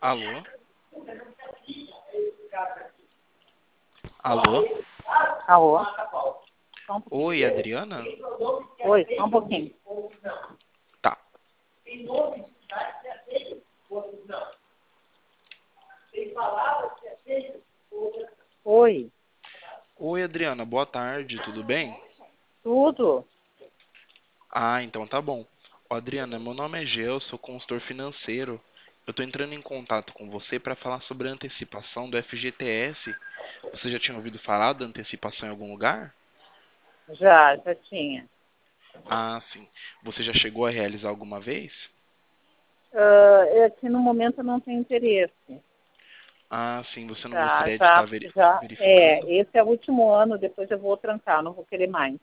Alô? Alô? Alô? Só um pouquinho. Oi, Adriana? Oi, só um pouquinho. Tá. Oi, Oi, Adriana, boa tarde, tudo bem? tudo? Ah, então tá bom. Ó, Adriana, meu nome é Gel, sou consultor financeiro. Eu tô entrando em contato com você para falar sobre a antecipação do FGTS. Você já tinha ouvido falar da antecipação em algum lugar? Já tinha. Ah, sim. Você já chegou a realizar alguma vez? É que no momento eu não tenho interesse. Ah, sim, você não Já, gostaria de estar já, já. verificando? Esse é o último ano, depois eu vou trancar, não vou querer mais.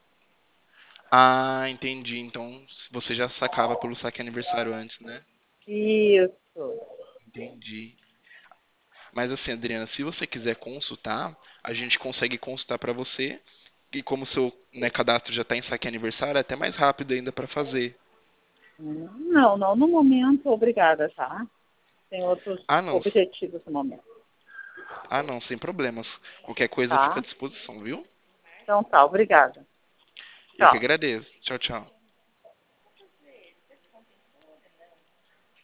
Ah, entendi. Então você já sacava pelo saque aniversário antes, né? Isso. Entendi. Mas assim, Adriana, se você quiser consultar, a gente consegue consultar para você. E como o seu, né, cadastro já está em saque aniversário, é até mais rápido ainda para fazer. Não, não, no momento, obrigada, tá? Tem outros Ah, não. objetivos no momento, Ah, não, sem problemas. Qualquer coisa fica à tá? disposição, viu? Então tá, obrigada. Eu que Tchau. agradeço. Tchau, tchau.